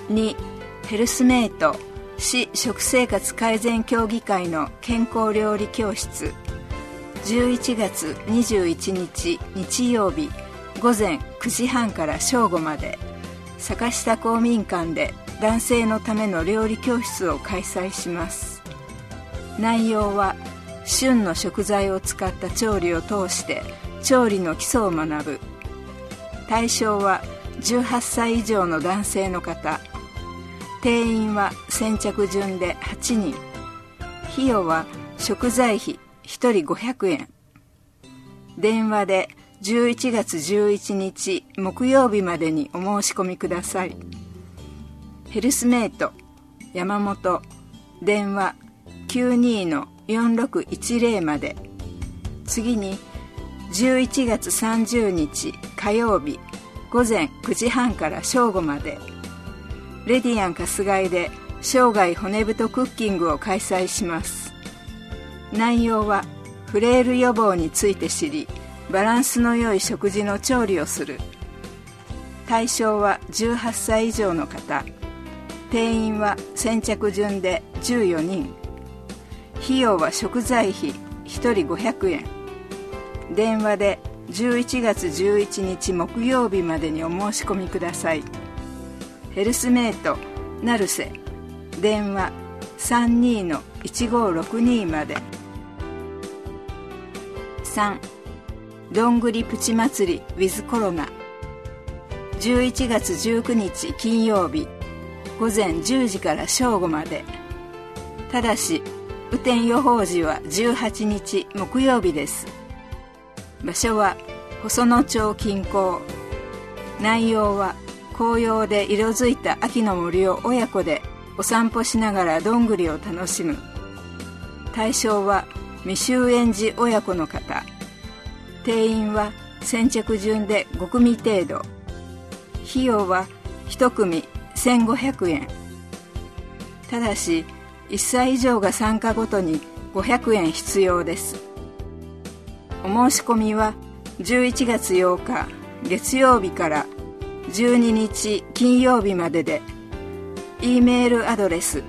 2、ヘルスメイト市食生活改善協議会の健康料理教室、11月21日日曜日午前9時半から正午まで、坂下公民館で男性のための料理教室を開催します。内容は旬の食材を使った調理を通して調理の基礎を学ぶ。対象は18歳以上の男性の方。定員は先着順で8人。費用は食材費1人500円。電話で11月11日木曜日までにお申し込みください。ヘルスメイト山本、電話 92-4610 まで。次に11月30日火曜日午前9時半から正午まで、レディアン春日井で生涯骨太クッキングを開催します。内容はフレイル予防について知り、バランスの良い食事の調理をする。対象は18歳以上の方。定員は先着順で14人。費用は食材費1人500円。電話で11月11日木曜日までにお申し込みください。ヘルスメイト成瀬、電話 32-1562 まで。3、どんぐりプチ祭り with コロナ、11月19日金曜日午前10時から正午まで。ただし雨天予報時は18日木曜日です。場所は細野町近郊。内容は紅葉で色づいた秋の森を親子でお散歩しながらどんぐりを楽しむ。対象は未就園児親子の方。定員は先着順で5組程度。費用は1組1500円。ただし1歳以上が参加ごとに500円必要です。お申し込みは11月8日月曜日から12日金曜日までで、E メールアドレス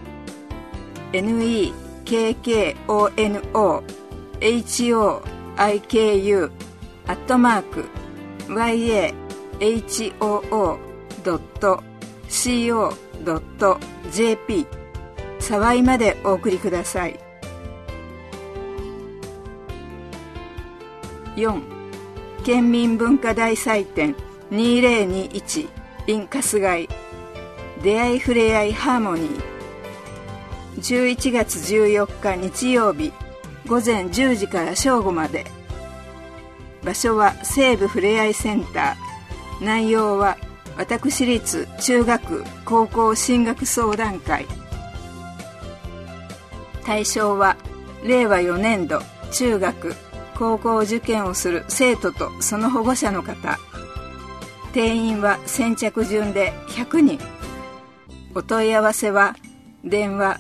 nekouohoo@yahoo.co.jp さわいまでお送りください。4、県民文化大祭典2021 in 春日井出会いふれあいハーモニー、11月14日日曜日午前10時から正午まで。場所は西部ふれあいセンター。内容は私立中学高校進学相談会。対象は令和4年度中学高校受験をする生徒とその保護者の方。定員は先着順で100人。お問い合わせは電話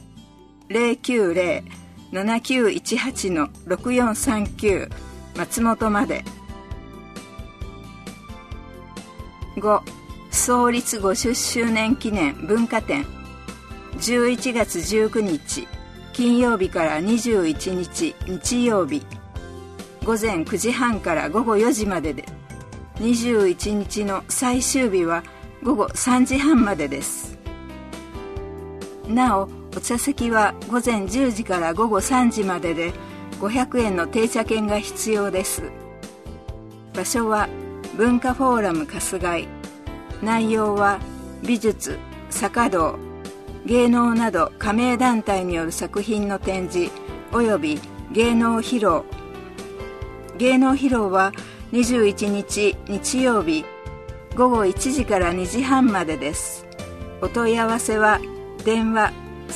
090-7918-6439 松本まで。5、創立50周年記念文化展、11月19日金曜日から21日日曜日午前9時半から午後4時までで、21日の最終日は午後3時半までです。なお、お茶席は午前10時から午後3時までで500円の定茶券が必要です。場所は文化フォーラム春日井。内容は美術、茶道、芸能など加盟団体による作品の展示および芸能披露。芸能披露は21日日曜日午後1時から2時半までです。お問い合わせは電話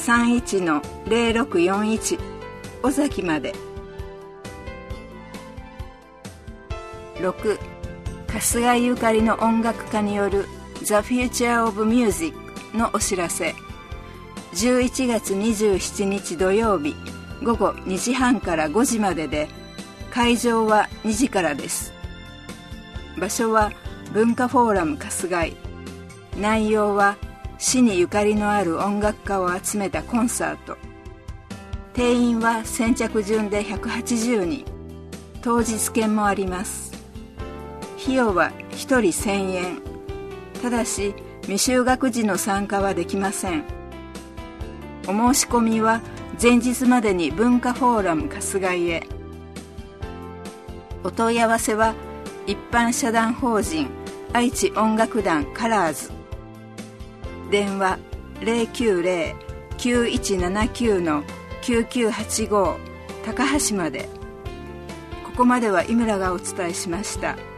31-0641 尾崎まで。6、春日井ゆかりの音楽家による The Future of Music のお知らせ。11月27日土曜日午後2時半から5時までで、会場は2時からです。場所は文化フォーラム春日井。内容は市にゆかりのある音楽家を集めたコンサート。定員は先着順で180人。当日券もあります。費用は1人1000円。ただし未就学児の参加はできません。お申し込みは前日までに文化フォーラム春日井へ。お問い合わせは一般社団法人愛知音楽団カラーズ。電話 090-9179-9985 高橋まで。ここまでは井村がお伝えしました。